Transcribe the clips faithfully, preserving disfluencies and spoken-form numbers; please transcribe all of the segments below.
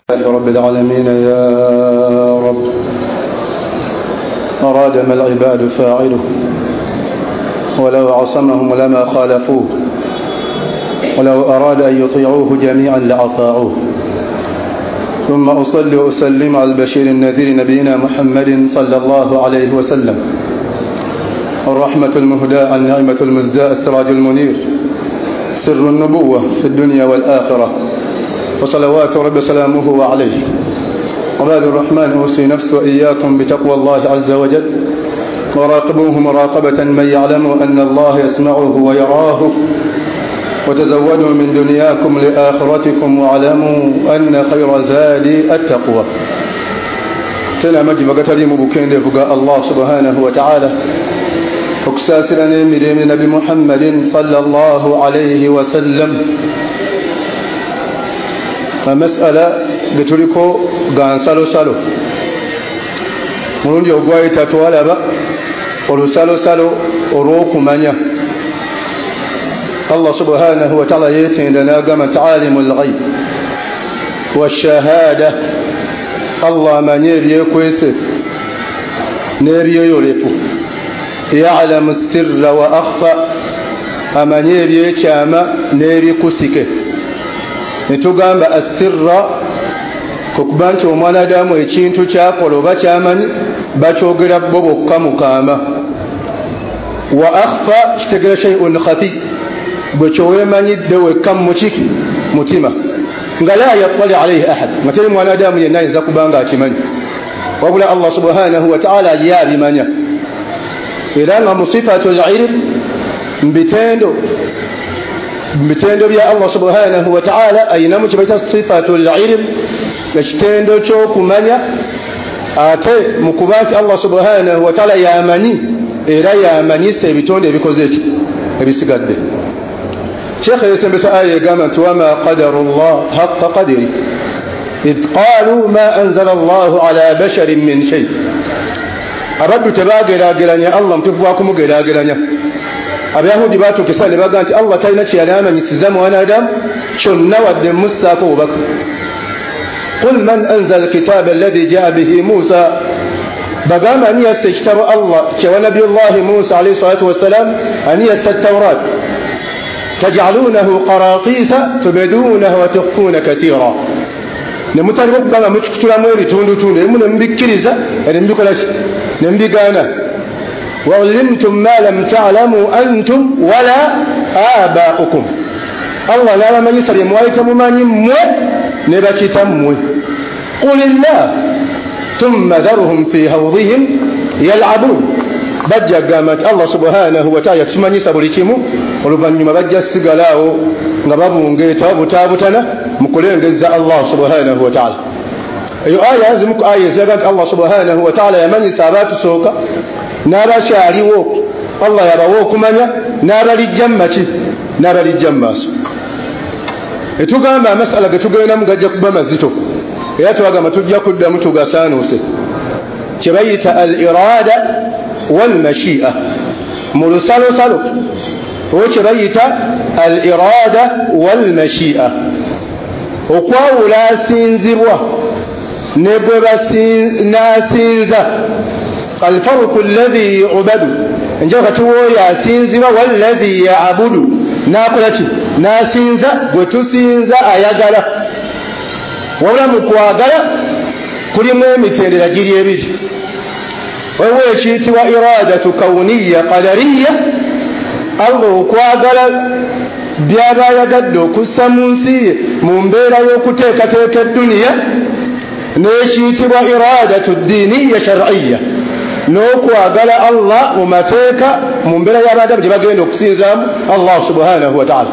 لله رب العالمين. يا رب أراد ما العباد فاعله، ولو عصمهم لما خالفوه، ولو أراد أن يطيعوه جميعا لأطاعوه. ثم أصلي وأسلم على البشير النذير نبينا محمد صلى الله عليه وسلم، الرحمة المهداة، النعمة المزداء، السراج المنير، سر النبوة في الدنيا والآخرة، وصلوات رب سلامه عليه. عباد الرحمن، أوصي نفسي وإياكم بتقوى الله عز وجل، وراقبوه مراقبة من يعلم أن الله يسمعه ويراه، وتزودوا من دنياكم لآخرتكم، واعلموا أن خير زاد التقوى. تنا مجب قتل مبكين لفقاء الله سبحانه وتعالى، وكساسرني من نبي محمد صلى الله عليه وسلم. مسألة بتريكو غان سالو سالو مولوندي ogwaye tatwalaba olusalo salo olw'okumanya. Allah subhanahu wa ta'ala yetenda n'agamba ta'alimul ghaib washahada, Allah amanye ebyekwese n'ebyeyolefu. Ya'lamu sirra wa akhfa, amanye ebyekyama n'ebikusike. Netugamba asirra kukuba nti omwanadamu ekintu kyakola oba kyamanyi bakyogera bo bokka mukama. Wa akhfa kitegera shay'un khafi, bwe kyowemanyidde wekka mukiki mutima, nga la yattali alayhi ahad, nga teri mwanadamu yenna ayinza kubanga akimanyi, wabula Allah subhanahu wa ta'ala yabimanya. Era nga mu sifatul ilm, mbitendo bitendo bya Allah subhanahu wa ta'ala ayinamu kibaita sifatul ilm, ekitendo ky'okumanya. Ate mukubanti Allah subhanahu wa ta'ala yamanyi era yamanyisa ebitonde ebikoze eki ebisigadde. Sheikh yasembesa aya egamba nti wama qadaru llah haqqa qadri id qalu ma anzala Allah ala basharin min shay. Abaddu tebageraageranya Allah mutufu wa kumugeraageranya. Abayahudi batukisa ne baga nti Allah talina kyeyali amanyisiza mwanadamu kyonna wadde mussaako obubaka. Qul man anzala alkitaba alladhi jaa bihi Musa, bagamba ani yasse ekitabo Allah kyewa nabiyullahi Musa alayhi salatu wassalam, ani yasse tawrat taj'alunahu qaratisa tubdunahu wa tukhfuna katira. Ne mutandika okugamba mukikutulamu ebitundutundu ebimu ne mubikkiriza ate mubikola ki ne mubigaana. وعلمتم ما لم تعلموا أنتم ولا آباؤكم. الله لا ما يسر يمويتم من يموي نبكتم. قل الله ثم ذرهم في هوضهم يلعبون. بجا قامت الله سبحانه وتعالى ثم يسر لكم ولبن ما بجا السقلاء نبابون قيتا بتابتنا مقولين جزاء الله سبحانه وتعالى. أي آية هزمك آية زيادة الله سبحانه وتعالى يمن سابات سوكا nara kyaliwo Allah yabawo okumanya nara lijjamma ki nara lijjamma so. Etugamba amasala getugenda mugajja kuba mazito era twagamba tujja kuddamu tugasaanuuse kyebayita al irada wal mashi'a mu lusalosalo owo kyebayita al irada wal mashi'a, okwawula asinzibwa ne bwe basinaasinza. الفرق الذي يعبد انجا كتو ياسينزا والذي يعبد ناكلتي ناسينزا وتسينزا ayagala wala mukwagala kulimu emitendera giri ebiri. wewe ekiyitibwa iradatu kauniya qadariya, Allah okwagala byaba yagadde okussa mu nsi ye mu mbeera y'okuteekateeka edduniya, n'ekiyitibwa iradatu diniya shar'iyya, n'okwagala Allah mu mateeka mu mbeera y'abadamu gye bagenda okusinzaamu Allah subhanahu wa ta'ala.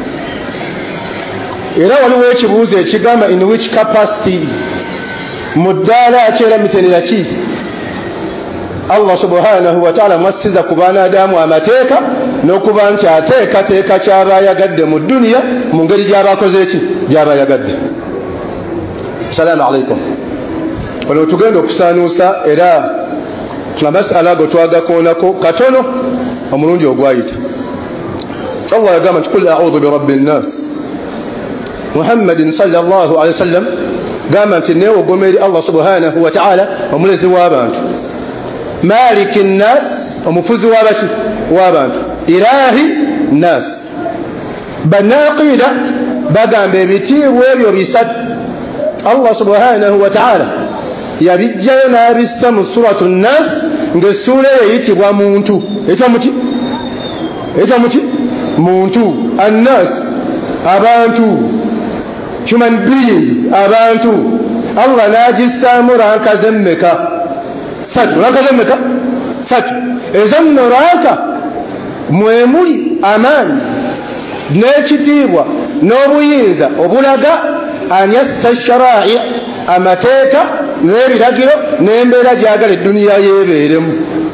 Era waliwo ekibuuzo ekigamba in which capacity, mu ddaala akyera mitendera ki Allah subhanahu wa ta'ala mwassiza ku baanadamu amateeka n'okuba nti ateekateeka kyaba yagadde mu dduniya mu ngeri gy'aba akoze eki gy'aba yagadde. Salaamu alaykum. Waliwo tugenda okusaanuusa era tuna masala go twagakoonako katono omulundi ogwayita. Allah yagamba nti qul a'udhu bi rabbin nas. Muhammadin sallallahu alayhi wa sallam gamba nti newe ogomeri Allah subhanahu wa ta'ala omulezi w'abantu maliki nnas omufuzi w'abaki w'abantu ilahi nnas banaqida bagamba ebitiibwa ebyo bisatu Allah subhanahu wa ta'ala yabijjayo n'abissa mu suratu nnas ng'essuula eyitibwa muntu etwa muti etwa muti muntu annas abantu human beings abantu Allah n'agissaamu ranka zemmeka satu ranka zemmeka satu ezo nno ranka mwemuli amaanyi n'ekitiibwa n'obuyinza obulaga an yassa shara'i amateeka n'ebiragiro n'embeera gyagala edduniya yeebeeremu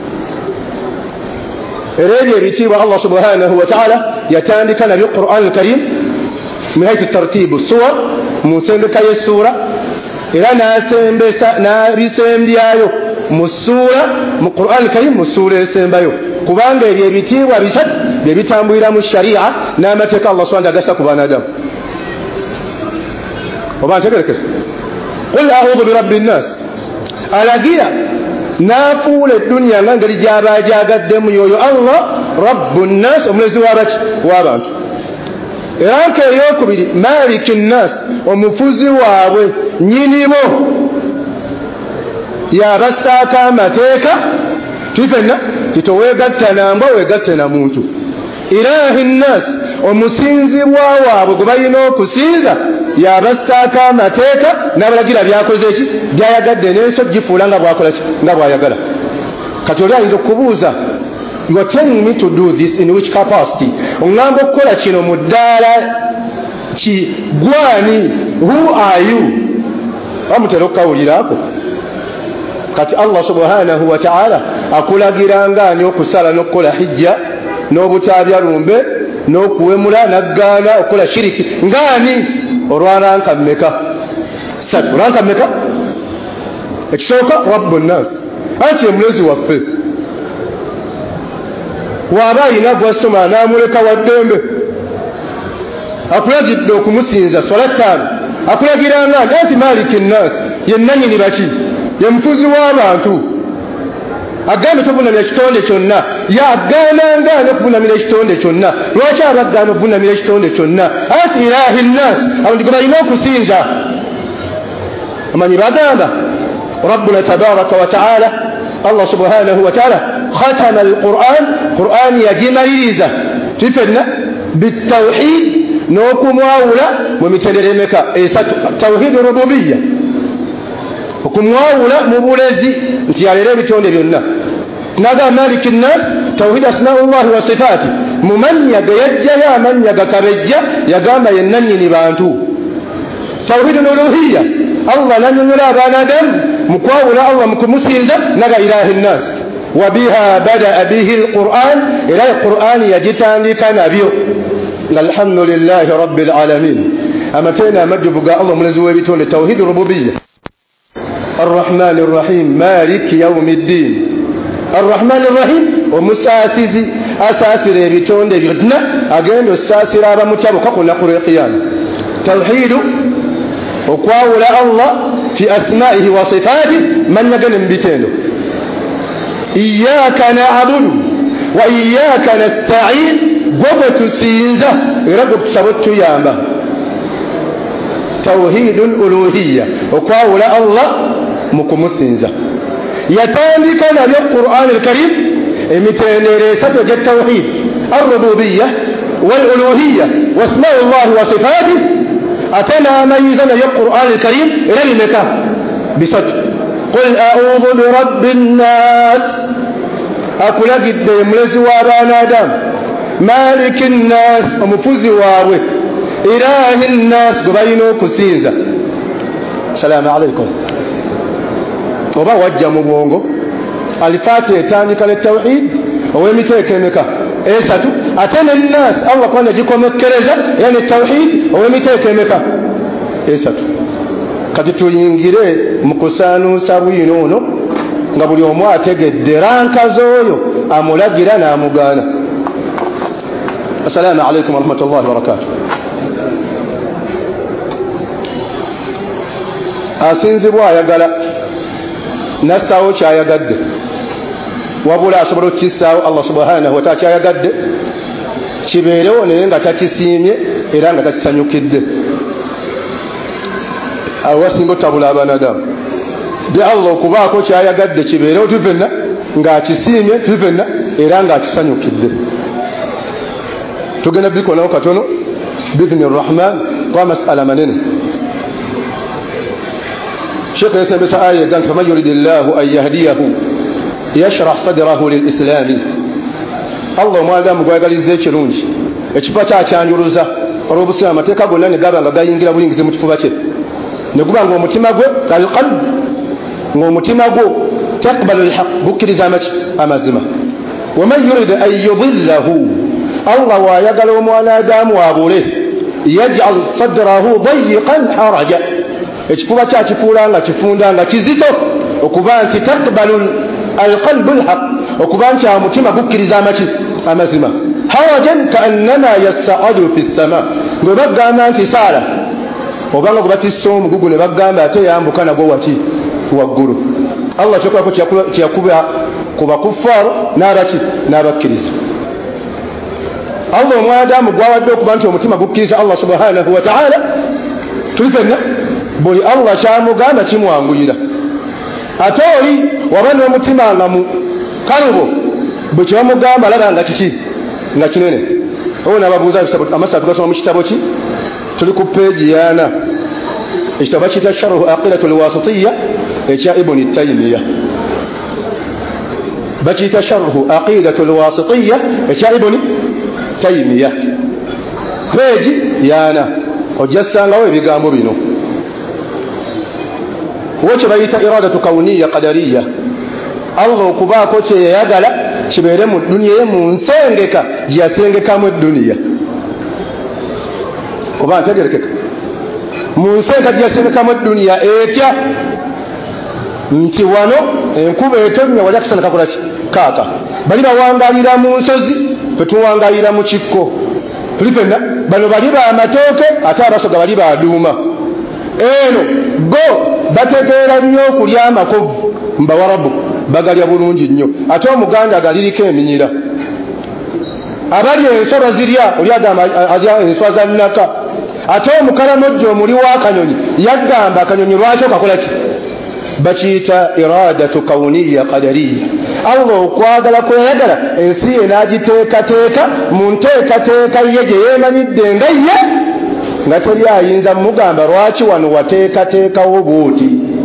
era ebyo ebitiibwa Allah subhanahu wa ta'ala yatandika nabyo Qur'an al-Karim min haythu tartibu suwar mu nsembeka y'essuura era n'asembesa n'abisembyayo mu ssuura mu Qur'an al-Karim mu ssuura esembayo kubanga ebyo ebitiibwa bisatu bye bitambulira mu sharia n'amateeka Allah subhanahu wa ta'ala agassa ku banadamu oba ntegerekese qul a'udhu bi rabbi nnas alagira n'afuula edduniya nga ngeri gy'aba gyagaddemu yoyo Allah rabbu nnas omulezi w'abaki w'abantu era nka eyokubiri maliki nnas omufuzi waabwe nyinibo yabassaako amateeka tufenna titoweegatta na mbwa weegatte na muntu ilahi nnas omusinzibwa waabwe gwe balina okusinza yabassaako amateeka n'abalagira byakoze ki byayagadde n'ensi gifuula nga bwakola ki nga bwayagala kati oli ayinza okubuuza you are telling me to do this in which capacity oŋŋamba okukola kino mu ddaala ki gwani who are you bamutera okukawuliraako kati Allah subhanahu wa ta'ala akulagira ngaani okusala n'okukola hijja n'obutaabya lumbe n'okuwemula n'aggaana okukola shiriki ngaani olwaranka mmeka satu ranka mmeka ekisooka rabbu nnas anti emulezi waffe waba ayina gwasoma n'amuleka waddembe akulagidde okumusinza swala ttaano akulagira ngaani anti maliki nnas yennanyini baki ye mufuzi w'abantu agambe tobunamira ekitonde kyonna yagaana ngaani okubunamira ekitonde kyonna lwaki abaggaana okubunamira ekitonde kyonna anti ilahi nnas abantu gwe balina okusinza amanyi bagamba rabbuna tabaraka wa ta'ala Allah subhanahu wa ta'ala khatama alquran quran yagimaliriza tifenna bitawhid n'okumwawula mu mitendera emeka esatu tawhid rububiyya okumwawula mu bulezi nti yalera ebitonde byonna naga maliki nnas tawhid asmaullahi wa sifati mumanyaga yajjayo amanyaga kabejja yagamba yennanyini bantu tawhid uluhiyya Allah nanyonyola abanadamu mukwawula Allah mukumusinza naga ilahi nnas wabiha badaa bihi alquran ila alquran yajitandika nabyo alhamdulillahi rabbil alamin amatena amajubu ga Allah mulezi w'ebitonde tawhid rububiyya الرحمن الرحيم مالك يوم الدين الرحمن الرحيم ومساسسي اساسر ebitonde byonna agenda osasira abamutyabuka ku nnaku lw'eqiyama tawhid okwawula Allah fi asma'ihi wa sifatihi man yagana mbitendo iyyaka na'budu wa iyyaka nasta'in gobe tusinza era gotusaba tuyamba tawhidul uluhiyya okwawula Allah mukumusinza yatandika nabyo Qur'an al-Karim emitendere esatu gya tawhid ar-rububiyyah wal-uluhiyyah wa asma'ullah wa sifatihi atana amayiza nabyo Qur'an al-Karim era limeka bisatu qul a'udhu bi rabbin nas akulagidde mulezi w'abaana adamu malikin nas omufuzi waabwe ilahi nnas gwe balina okusinza salaamu alaykum oba wajja mu bwongo alifatiha etandika ne tawhid ow'emiteeko emeka esatu ate ne nnas Allah kwana gikomekkereza era ne tawhid ow'emiteeko emeka esatu kati tuyingire mu kusaanuusa bwino ono nga buli omu ategedde ranka z'oyo amulagira n'amugaana assalaamu alaykum wa rahmatullahi wa barakatuh asinzibwa ayagala nassaawo kyayagadde wabula asobola okukissaawo Allah subhanahu wa ta'ala kyayagadde kibeerewo naye nga takisiimye era nga takisanyukidde. awo wasinga otabula abanadamu de Allah okubaako kyayagadde kibeerewo tufenna ng'akisiimye tufenna era ng'akisanyukidde. tugenda bikolawo katono biidhni rrahman kwa masala manene. Sheikh yasembesa aya eganti faman yuridillahu an yahdiyahu yashrah sadrahu lilislami. Allah omwagamu gwayagaliza ekirungi ekifa kyakyanjuluza olw'obusiraamu amateeka gonna ne gaba nga gayingira buyingizi mu kifuba kye ne guba ng'omutima gwe alqalb ng'omutima gwo taqbalu lhaq gukkiriza amaki amazima. waman yurid an yudillahu Allah wayagala omwanadamu wabule yaj'al sadrahu dayiqan haraja ekifuba kyakifuula nga kifunda nga kizito okuba nti taqbalu alqalbu alhaq okuba nti omutima gukkiriza amaki amazima. harajan kaannama yas'adu fi ssama ngwe bagamba nti saala obanga gubatissa omugugu ne bagamba ate yambuka nagwo waki waggulu. Allah kyokolako kyakuba ku bakuffaaro n'abaki n'abakkiriza. Allah omwanadamu gwawadde okuba nti omutima gukkiriza Allah subhanahu wa ta'ala tulifenna buli Allah kyamugamba kimwanguyira. ate oli waba n'omutima nga mu kalubo bwe kyebamugamba alaba nga kiki nga kinene. owo nababuuza amasatu gasoma mu kitabo ki tuli ku peegi yaana ekitabo bakiyita sharhu aqidatu lwasitiya ekya ibuni taymiya bakiyita sharhu aqidatu lwasitiya ekya ibuni taymiya peegi yaana ojja ssangawo ebigambo bino. wo kye bayita iradatu kauniya qadariya Allah okubaako kye yayagala kibeere mu duniya ye mu nsengeka gye yasengekamu edduniya oba ntegerekeka mu nsengeka gye yasengekamu edduniya etya nti wano enkuba etonnya wali akisana kakola ki kaaka bali bawangalira mu nsozi fetuwangalira mu kikko tulifenna bano bali bamatooke ate abasoga bali baduuma eno go bategeera nnyo okulya amakovu mbawarabu bagalya bulungi nnyo ate omuganda agaliriko eminyira abali ensolo zirya oli agamba alya enswa za nnaka ate omukalamojjo omuli w'akanyonyi yagamba akanyonyi lwaki okakola ki bakiyita iradatu kauniya qadariya. Allah okwagala kweyagala ensi ye n'agiteekateeka mu nteekateeka ye gye yeemanyidde nga ye nga teri ayinza mugamba lwaki wano wateekateekawo bwoti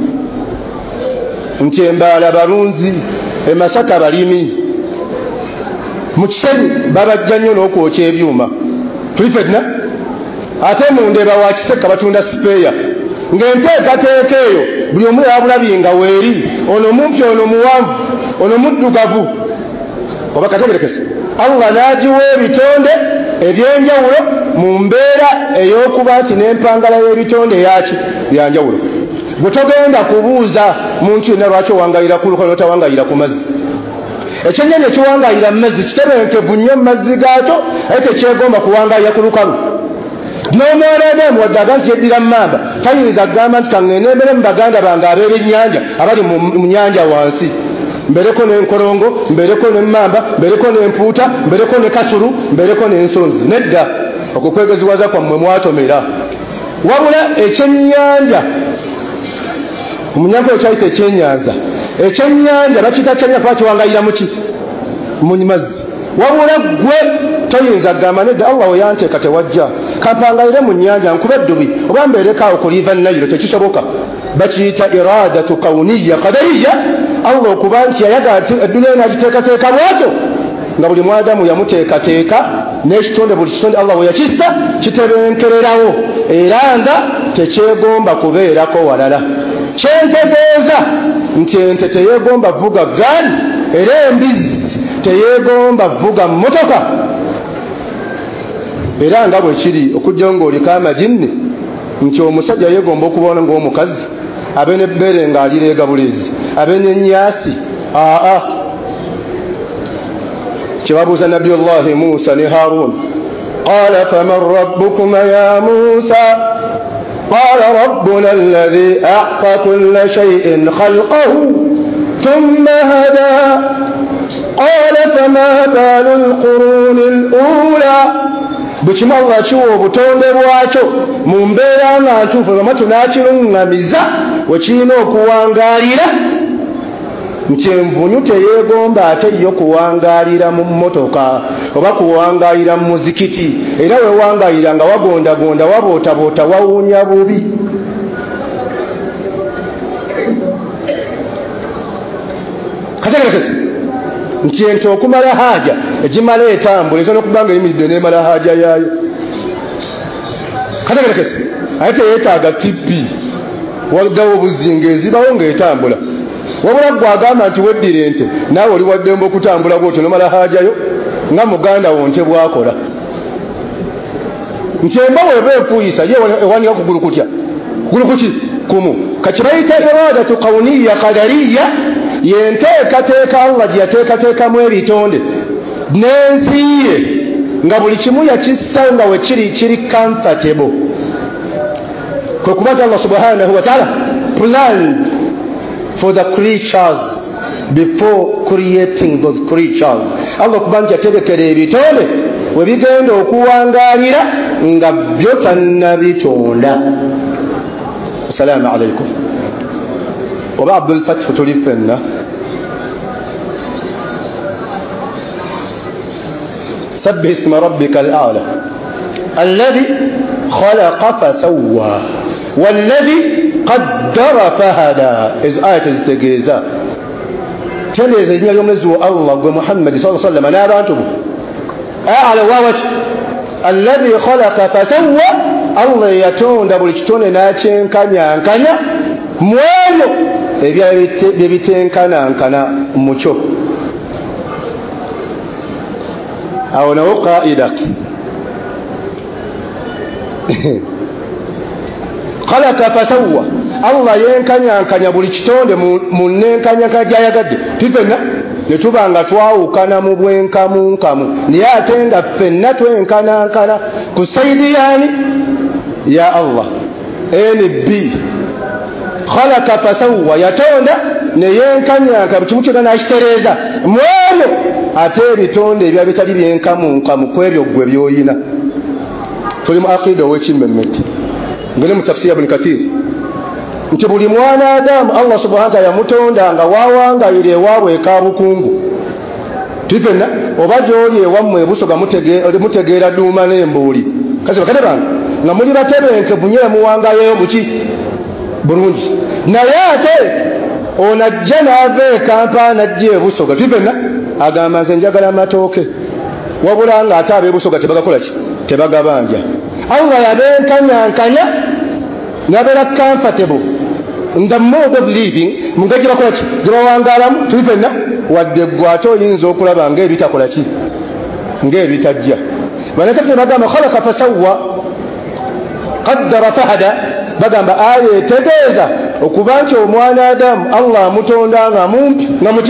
nti embaala balunzi emasaka balimi mu kisenyi babajja nnyo n'okwokya ebyuma tulifedna ate mu ndeeba wa kiseka batunda sipeeya ng'enteekateeka eyo buli omu yabulabi nga weeri ono mumpi ono muwanvu ono muddugavu oba kategerekese. Allah n'agiwa ebitonde ebyenjawulo mu mbeera ey'okuba nti n'empangala y'ebitonde yaki byanjawulo. bwe togenda kubuuza muntu yenna lwaki owangayira ku lukalu n'otawangayira ku mazzi. ekyennyanja ekiwangayira mu mazzi kitebenkevu nnyo mu mazzi gaakyo aye tekyegomba kuwangayira ku lukalu. n'omwoleebeemu wadde aga nti yeddira mu mamba tayinza kugamba nti kaŋŋende mbere mu baganda bange abeebennyanja abali mu nnyanja wansi mbereko n'enkolongo mbereko n'emmamba mbereko n'empuuta mbereko ne kasulu mbereko n'ensonzi. nedda okukwegeziwaza kwammwe mwatomera wabula ekyennyanja omunyanko ekyayita ekyenyanza ekyennyanja bakiyita kyenya kuba kiwangayira muki mu mazzi wabula gwe toyinza kugamba nedda Allah we yanteeka tewajja kampangayire mu nnyanja nkube eddubi oba mbeerekaawo ku liiva nayiro tekisoboka. bakiyita iradatu kauniya qadariya. Allah okuba nti yayagala nti edduniya n'agiteekateeka bwatyo nga buli mwadamu yamuteekateeka n'ekitonde buli kitonde Allah we yakissa kitebenkererawo era nga tekyegomba kubeerako walala. kyentegeeza nti ente teyeegomba vuga gaali era embizi teyeegomba vuga mmotoka era nga bwe kiri okujja ng'oliko amajinni nti omusajja yeegomba okubaona ng'omukazi abe n'ebbeere ng'alireega bulezi abe n'ennyasi aa kyebabuuza nabiyullahi Musa ne Harun qala faman rabbukuma ya Musa قال ربنا الذي أعطى كل شيء خلقه ثم هدى قال فما بال القرون الأولى بكما الله شو بتونde bwakyo mu mbeera nga ntuufu bama tunakiruŋŋamiza wekirina okuwangaalira nti envunyu teyeegomba ate yo kuwangaalira mu mmotoka oba kuwangaalira mu muzikiti era wewangaalira nga wagondagonda wabootaboota wawuunya bubi. kategerekese nti ente okumala haja egimala etambula esobola okuba nga eyimiridde n'emala haja yaayo. kategerekese ate teyeetaaga tippi waddawo obuzinga ezibawo ng'etambula wabula gwe agamba nti weddira ente naawe oli waddemba okutambula bwotyo nomala hajayo nga muganda wo nte bwakola nti embawo eba enfuuyisa ye ewanika kugulu kutya kugulu kuki kumu kakibayita iradatu kawuniya kadariya yenteekateeka Allah gye yateekateekamu ebitonde n'ensiye nga buli kimu yakissa nga we kiri kiri comfortable kwe kubanga Allah subhanahu wa ta'ala planned for the creatures before creating those creatures. Allah kubanga yategekera ebitonde we bigenda okuwangaalira nga byo tannabitonda. Assalamu alaikum. Oba Abdul Fath tuli fenna سبح اسم ربك الأعلى الذي خلق فسوى والذي قدر فهدى إذ آية التقيزة تنزل إذن يوم نزو الله ومحمد صلى الله عليه وسلم أنا أبانتم أعلى ووجه الذي خلق فسوى الله يتون دبل كتون ناتين كانيا كانيا موالو بيبتين كانا كانا مچو أو نو قائدة خلق فسوى الله yenkanya nkanya buli kitonde mu nenkanya kajayagadde tufenna ne tubanga twawukana mu bwenkamu nkamu naye ate nga ffenna twenkana nkana ku saidi yani ya Allah nb khalaqa fasawwa yatonda ne yenkanya nka kimu kyonna nakitereeza mwoyo ate ebitonde ebya bitali byenkamu nkamu ku ebyo ggwe byoyina. tuli mu aqida ow'ekimmemmette ngene mu tafsiri Ibn Kathir nti buli mwana Adamu Allah subhanahu wa ta'ala yamutonda nga wawangayire ewaabwe eka bukungu tufenna oba gyoli ewammwe ebusoga mutegeera duuma n'embuuli kasi bakate bange nga muli batebenkevu nnyo muwangayeyo muki bulungi naye ate onajja n'ava ekampa najja ebusoga tufenna agamba nze njagala amatooke wabula nga ate ab'ebusoga tebagakola ki tebagabanja. Allah yabenkanyankanya nabeera comfortable in the mode of living munga gye bakola ki gye bawangaalamu tufenna wadde ggwe ate oyinza okulaba ng'ebitakola ki ng'ebitajja. banakate bagamba khalaqa fasawwa qaddara fahada bagamba aya etegeeza okuba nti omwana Adamu Allah amutonda nga mumpi nga muki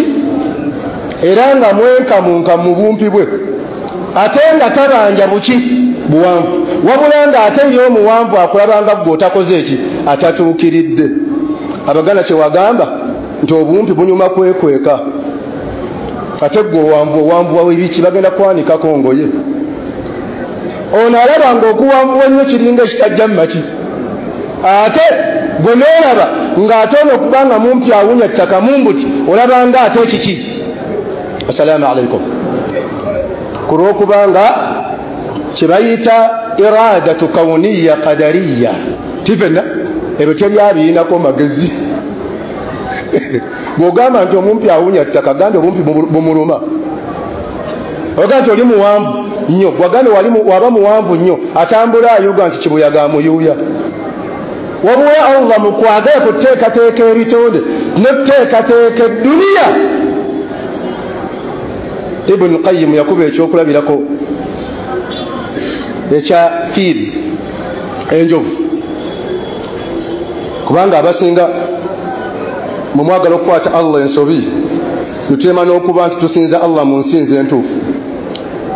era nga mwenkamunka mu bumpi bwe ate nga tabanja buki buwanvu wabula nga ate ye omuwanvu akulabanga ggwe otakoze eki atatuukiridde. abaganda kye wagamba nti obumpi bunyuma kwekweka ate ggwe owanvu owanvu wawibiki bagenda kwanikako ngoye ono alaba nga okuwanvu ennyo kiringa ekitajja mumaki ate gwe noolaba ng'ate ono okubanga mumpi awunya ttaka mumbuti olaba nga ate kiki. Assalamu alaikum. ku lw'okubanga kye bayita iradatu kawuniya kadariya tifenna ebyo tebyabiinako magezi bw'ogamba nti omumpi awunya ttaka ganda obumpi bumuluma oga nti oli muwanvu nnyo waganda waba muwanvu nnyo atambula ayuga nti kibuyaga amuyuuya wabula Allah mukwagala kuteekateeka ebitonde n'okuteekateeka edduniya. Ibn Qayyim yakuba ekyokulabirako ekya fiiri enjovu kubanga abasinga mu mwagala okukwata Allah ensobi tutema n'okuba nti tusinza Allah mu nsinzi entuufu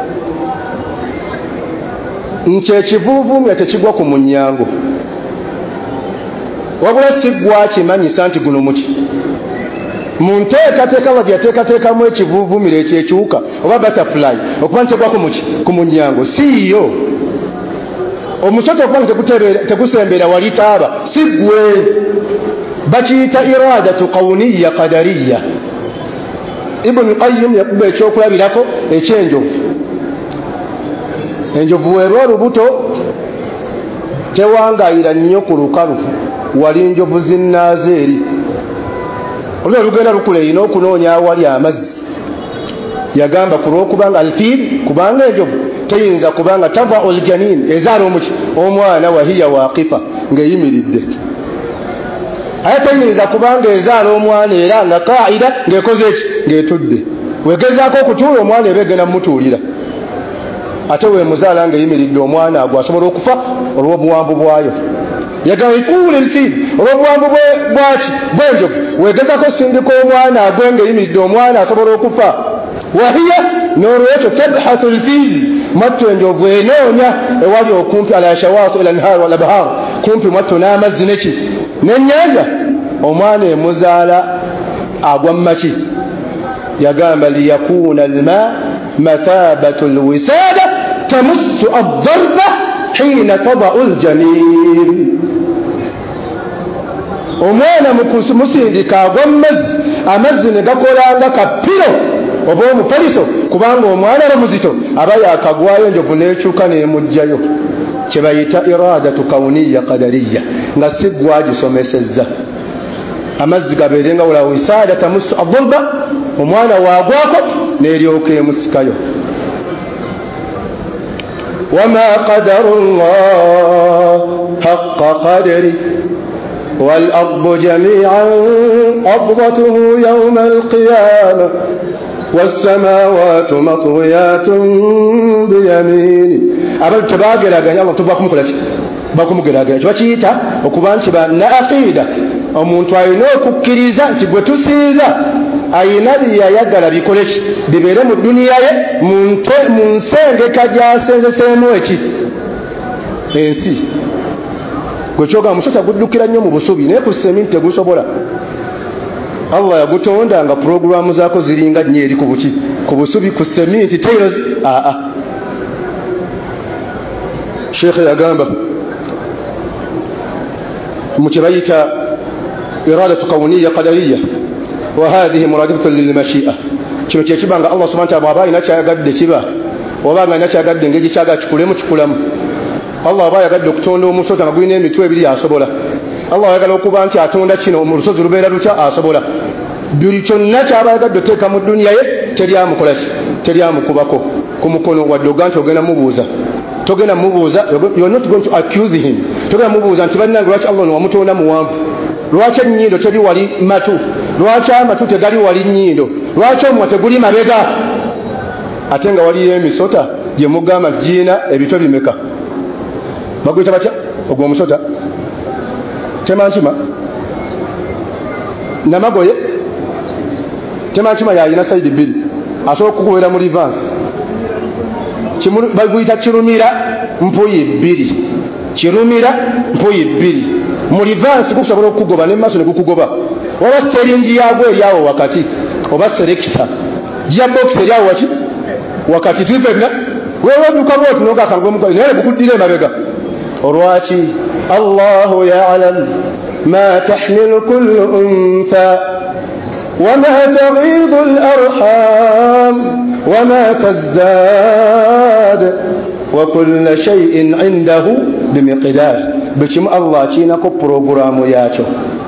nti ekivuuvuumya tekigwa ku munyango wabula siggwa kimanyisa nti guno muki mu nteekateeka wa gyeyateekateekamu ekivuuvumiro ekyo ekiwuka oba butterfly okuba ntegwako muki ku munyango siiyo omusota okuba nti tegusembera wali taaba siggwe bakiyita iradatu kawuniya qadariya. Ibn Qayyim yakuba ekyokulabirako ekyenjovu. Enjovu werwa olubuto tewangayira nnyo ku lukalu wali enjovu zinnaaze eri olwo lugenda lukula erina okunoonya awali amazzi. Yagamba ku lwokubanga alfiil kubanga enjovu teyinza kubanga tava oljanin ezaala omuki omwana wahiya waaqifa ng'eyimiridde ate teyinza kubanga ezaala omwana era nga kaida ng'ekoze eki ng'etudde wegezaako okutuula omwana eba egenda mumutuulira ate weemuzaala ng'eyimiridde omwana agwo asobola okufa olw'obuwanvu bwayo. Yagamba ikuula enfiiri olw'obuwanvu bwaki bw'enjovu wegezaako sindika omwana agwe ng'eyimiridde omwana asobola okufa. Wahiya n'olwekyo tabhathu alfiil mwattu enjovu enoonya ewali okumpi ala shawaati ila nhaar wal abhar kumpi mwattu n'amazzi neki n'ennyanja omwana emuzaala agwa mumaki. Yagamba liyakuuna alma mathabatu alwisaada tamussu addarba hiina tadau aljanin. Omwana musindika agwa mumazzi amazzi ne gakolanga kapiro oba omufaliso kubanga omwana era muzito aba yakagwayo enjovu n'ekyuka n'emugjayo. Kye bayita iradatu kawuniya qadariya nga siggwa gisomesezza. Amazzi gabeerenga wala wisaada tamussu addarba omwana waagwako n'eryoka emusikayo. wama qadaru llah haqqa qadri والأرض جميعا قبضته يوم القيامة والسماوات مطويات بيمينه. abantu tebageraganya Allah tubakumukula ki bakumugeraganya kiba kiyita okuba nti banna aqida omuntu alina okukkiriza nti gwe tusinza ayina byeyayagala bikole ki bibeere mu duniya ye mu nsengeka gyasenzeseemu eki ensi. Gwekyogamba musota guddukira nnyo mu busubi naye ku seminti tegusobola. Allah yagutonda nga programu zaako ziringa nnyo eri ku buki ku busubi ku seminti tiles aa. Sheikh yagamba mu kye bayita iradatu kawuniya qadariya wa hadhihi muradifatu lilmashi'a. Kino kyekibanga Allah subhanahu wa ta'ala bw'aba alina kyayagadde kiba oba nga alina kyayagadde engeri kyaga kikulemu kikulamu. Allah aba yagadde okutonda omusota nga gulina emitwe ebiri asobola. Allah ayagala okuba nti atonda kino mu lusozi lubeera lutya asobola. Buli kyonna kyaba yagadde oteeka mu dduniya ye teryamukola ki teryamukubako ku mukono wadde oga nti ogenda mubuuza togenda mubuuza you're not going to accuse him. Togenda mubuuza nti bannange lwaki Allah nowamutonda muwanvu lwaki ennyindo teri wali matu lwaki amatu tegali wali nnyindo lwaki omumwa teguli mabega ate nga waliyo emisota gye mugamba giina ebitwe bimeka baguyita batya ogwo omusota temankima namagoye temankima yayina sayidi bbiri asobola okukubeera mu rivansi baguyita kirumira mpuyi bbiri kirumira mpuyi bbiri mu rivansi kusobola okukugoba nemaaso nekukugoba waba steringi yagwo eryawo wakati oba serekita giabokisi eryawo waki wakati twifenna weweduka bwoti nogakangomugale naye bukuddira emabega. Olwaki Allahu ya'lam ma tahmilu kullu untha wama taghidu al-arham wama tazdad wa kullu shay'in 'indahu bimiqdar. Bikimu Allah kinako programu yakyo.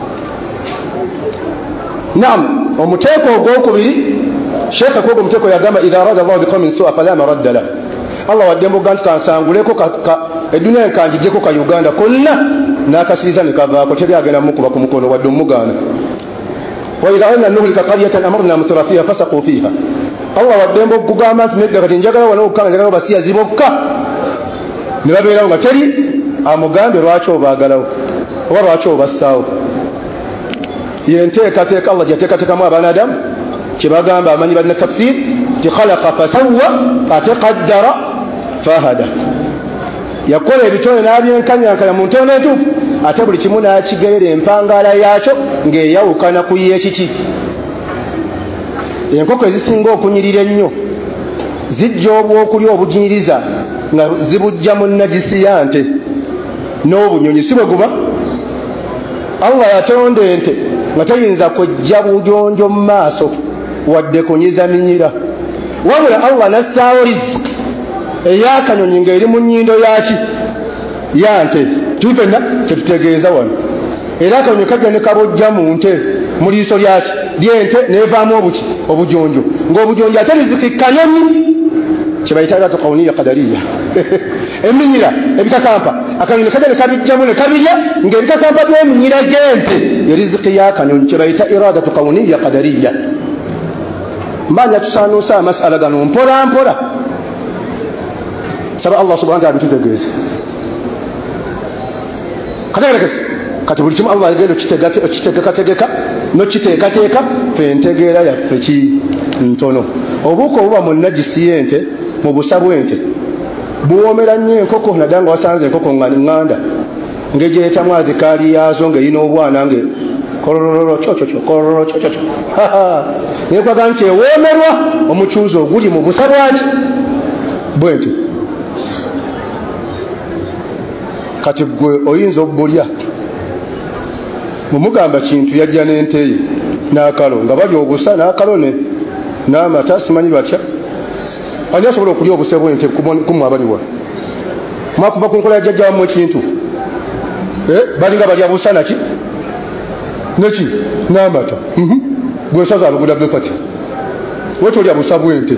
Naam, omuteeko ogwokubiri Sheikh akogo omuteeko yagamba idha arada Allah biqawmin su'a fala maradda lahu. Allah waddembo gantu kansanguleko eddunia enkanjijeko ka Uganda konna n'akasiriza ne kavaako teri agenda mukuba ku mukono wadde omugaana. Wa idha aradna nuhlika qaryatan amarna musra fiha fasaqu fiha. Allah waddembo okugamba nti nedda kati njagala wano okukanga njagala basiyazi bokka ne babeerawo nga teri amugambe lwaki obaagalawo oba lwaki obassaawo. Yenteekateeka Allah gyateekateekamu abanadamu kyebagamba amanyi balina tafsir ti khalaqa fasawwa ate qaddara fahada. Yakola ebitone n'abyenkanyankanya mu ntono entuufu ate buli kimu n'akigerera empangaala yaakyo ng'eyawukana ku yeekiki. Enkoko ezisinga okunyirira ennyo zijja obwokulya obuginyiriza nga zibujja mu najisi ya nte n'obunyonyi si bwe guba. Allah yatonda ente nga teyinza kujja bujonjo mu maaso wadde kunyiza minyira, wabula Allah nassaawo riziki ey'akanyonyi ng'eri mu nnyindo yaki ya nte. Tufenna kyetutegeeza wano, era akanyonyi kajja ne kabojja mu nte mu liiso lyaki ly'ente neevaamu obuki obujonjo, ng'obujonjo ate riziki kanyonyi kye bayita irada kauniya qadariya. Eminyira ebitakampa akanyonyi kajja ne kabijjamu ne kabirya ng'ebitakampa by'eminyira gy'ente ye riziki y'akanyonyi kye bayita irada kauniya qadariya. Mbanja tusaanuusa amasala gano mpola mpola, saba Allah subhanahu wa ta'ala bitutegeeze. Kategerekese kati buli kimu Allah agenda okiteekategeka n'okiteekateeka fe entegeera yaffe ki ntono. Obuuka obuba mu najisi y'ente mu busa bw'ente buwoomera nnyo enkoko, naddala nga wasanze enkoko nga ŋŋanda ng'egyeyitamu azikaali yaazo ng'erina obwana nge kolololo cococyo kolololo cococyo nekwaga nti ewoomerwa omucuuzi oguli mu busa bwaki bw'ente. Kati gwe oyinza obulya mumugamba kintu yajja n'ente ye n'akalo nga balya obusa n'akalo ne n'amata simanyi batya. Ani asobola okulya obuse bw'ente kumu abaliwa mwakuva ku nkola yajjajjawamu ekintu balinga balya busa naki neki n'amata gwe nsaza aluguda gwe kati wetolya busa bw'ente.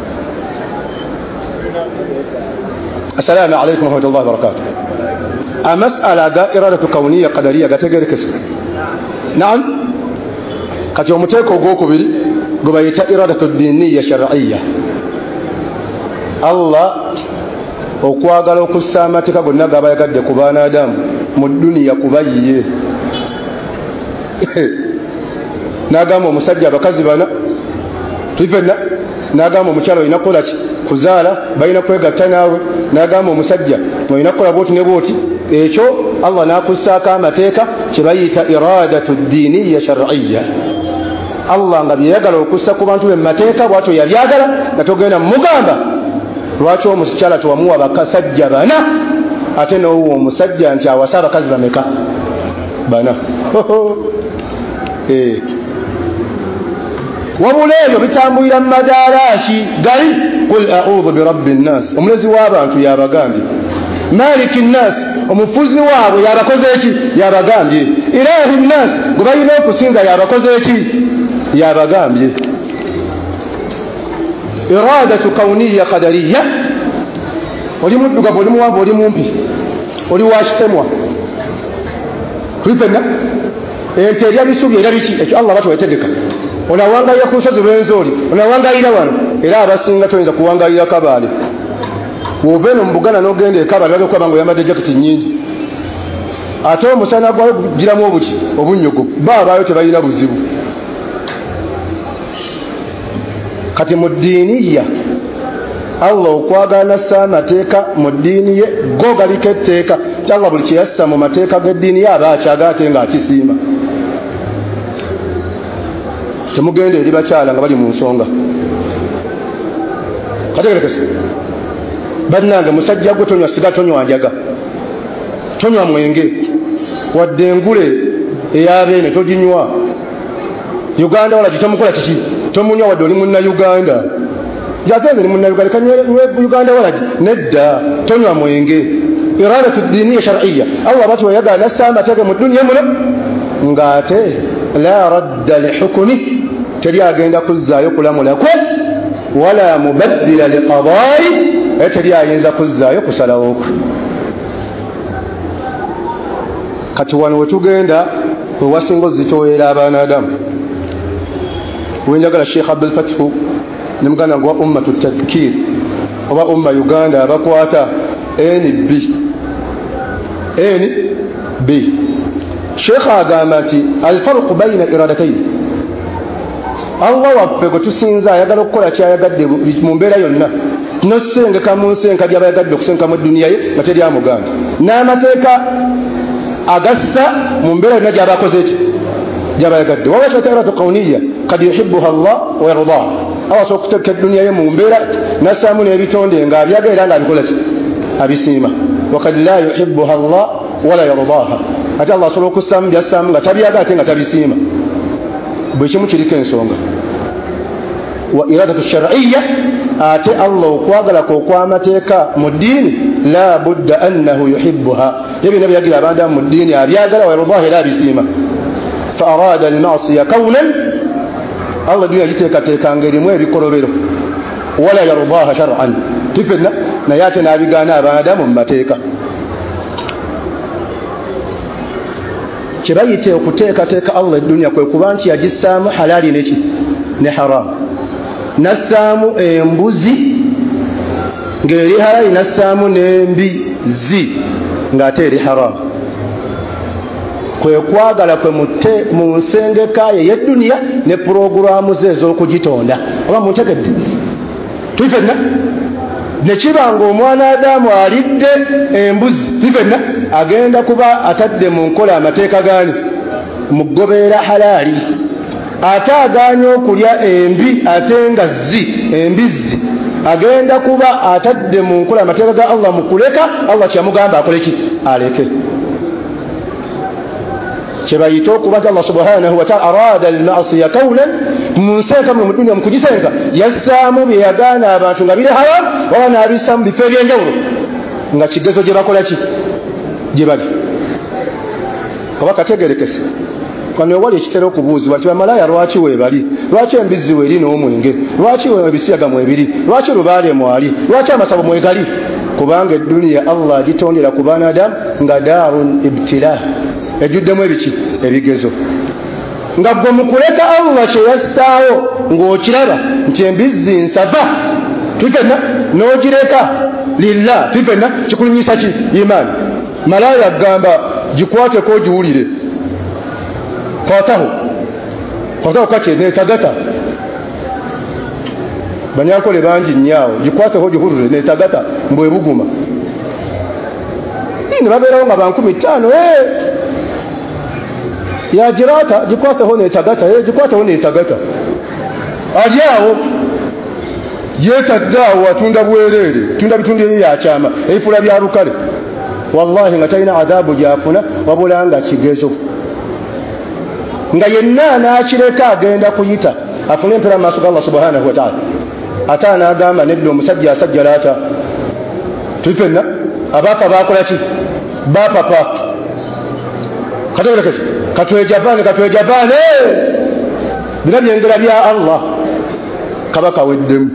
Assalamu alaikum warahmatullahi wabarakatuh. Amasala ga iradatu kauniya qadariya gategerekese. Naam, kati omuteeko ogwokubiri gwe bayita iradatu diniya shar'iyya. Allah okwagala okussa amateeka gonna gaba yagadde ku baana Adamu mu duniya kubayiye. N'agamba omusajja abakazi bana tufenna, n'agamba omukyala olina kukola ki kuzaala balina kwegatta naawe, n'agamba omusajja olina kukola bwoti ne bwoti. Ekyo Allah n'akussaako amateeka kye bayita iradatu diniya shar'iyya. Allah nga byeyagala okussa ku bantu be mu mateeka bw'atyo yabyagala nga togenda mugamba lwaki omukyala tewamuwa bakasajja bana ate n'owuwa omusajja nti awasa abakazi bameka bana. Eh. Wabula ebyo bitambulira mu madaala ki gali qul a'udhu birabbi nnas, omulezi w'abantu yabagambye, maliki nnas, omufuzi waabwe yabakoze eki yabagambye, ilahi nnas, gwe balina okusinza yabakoze eki yabagambye. Iradatu kauniya qadariya. Oli muddugavu, oli muwanvu, oli mumpi, oli wakitemwa tulifenna ente erya bisubi era biki ekyo Allah batwetegeka. Onawangayira ku lusozi lw'Enzoli, onawangayira wano, era abasinga toyinza kuwangayira Kabaale. Wova eno mu Buganda n'ogenda e Kabaale olabe okwaba ng'oyambadde jaketi nnyingi, ate omusana gwayo gugiramu obuki obunnyogo, bo abaayo tebalina buzibu. Kati mu ddiiniya Allah okwagala nassa amateeka mu ddiini ye go galiko etteeka ti Allah buli kye yassa mu mateeka g'eddiini ye aba akyaga ate ng'akisiima. Temugenda eri bakyala nga bali mu nsonga. Kategerekese bannange, musajja gwe tonywa siga, tonywa njaga, tonywa mwenge, wadde engule ey'abeene toginywa. Uganda wala kitomukola kiki tomunywa wadde oli munna Uganda. Jazenze ni munna Uganda kanywe Uganda wala nedda, tonywa mwenge. Iradatu diniya shar'iyya. Allah batu yagala nassa amateeka mu dunya muno ng'ate la radda li hukmi, teri agenda kuzzaayo kulamula kwe, wala mubaddila li qadaa'i, teri ayinza kuzzaayo kusalawo kwe. Kati wano wetugenda we wasinga ozitoweera abaana Adamu. Wenjagala Sheikh Abdul Fatih ne muganda gwa ummatu tadhkir oba umma Uganda abakwata N B N B. Sheikh agamba nti alfarqu bayna iradatayn. Allah waffe gwe tusinza ayagala okukola kyayagadde mu mbeera yonna, nosengeka mu nsenka gy'abayagadde okusenka mu dduniya ye nga teri amuganda, n'amateeka agassa mu mbeera yonna gy'aba akoze eki gy'aba yagadde. waba kyateeratu qawniya kad yuhibbuha Allah wa yardaha. Allah asobola okuteeka edduniya ye mu mbeera nassaamu n'ebitonde ng'abyaga era ng'abikola ki abisiima. wakad la yuhibbuha Allah wala yardaha. ate Allah asobola okussaamu byassaamu nga tabyaga ate nga tabisiima. bwe kimu kiriko ensonga. wa iradatu shar'iyya ate Allah okwagala kwe okw'amateeka mu ddiini la budda annahu yuhibbuha. ebyo ne byagira abantu mu ddiini abyagala wa yardaha era abisiima. fa arada al-ma'siya kawnan Allah dunya giteekateekanga erimu ebikolobero wala yardaha shar'an tifenna naye ate n'abigaana abaadamu mu mateeka. kye bayite okuteekateeka Allah eddunya kwe kuba nti yagissaamu halaali neki ne haramu. nassaamu embuzi ng'eri halaali, nassaamu n'embizi ng'ate eri haramu. kwe kwagala kwe mu nsengeka ye yedduniya ne puroguraamu ze ez'okugitonda. oba muntegedde tifenna ne kiba ng'omwana Adamu alidde embuzi tifenna agenda kuba atadde mu nkola amateeka gaani mu gobeera halaali. ate aganya okulya embi ate nga zi embizi agenda kuba atadde mu nkola amateeka ga Allah mu kuleka Allah kyamugamba akole ki aleke. kyebayita okuba nti Allah subhanahu wa ta'ala arada al-ma'siya kawnan mu nsenka mu dunya mu kugisenka yassaamu bye yagaana abantu nga biri haram waba n'abissaamu bifo ebyenjawulo nga kigezo gye bakola ki gye bali. kaba kategerekese kano wali ekitera okubuuzibwa nti bamalaaya lwaki weebali, lwaki embizzi weeri n'omwenge, lwaki ebisiyaga mwebiri, lwaki lubaale mwali, lwaki amasabo mwegali. kubanga edduniya Allah agitondera ku banadamu nga daarun ibtila ejjuddemu ebiki ebigezo. nga gwe mu kuleka Allah kye yassaawo ng'okiraba nti embizzi nsava tufenna n'ogireka lillah tufenna kikulunyisa ki imaani. malaaya agamba gikwateko ogiwulire kwataho kwataho kake netagata banyankole bangi nnyawo gikwateho gihulire netagata mbwe buguma ne babeerawo nga bankumi ttaano yagirata gikwateho netagata gikwateho netagata ali awo yetadde awo atunda bwereere tunda bitundu ebyo byakyama ebifula bya lukale wallahi nga talina adhabu gyafuna wabula nga kigezo nga yenna n'akireka agenda kuyita afune empera mu maaso ga Allah subhanahu wa ta'ala. ate anaagamba nedda omusajja asajjalaata tufenna abaafa baakola ki baapapa katoolekese katwejabaane katwejabaane bina byengera bya Allah kabaka weddemu